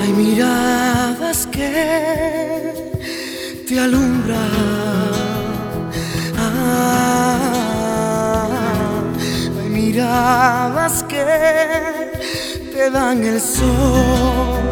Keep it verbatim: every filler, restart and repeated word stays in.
Hay miradas que te alumbran, ah, hay miradas que te dan el sol.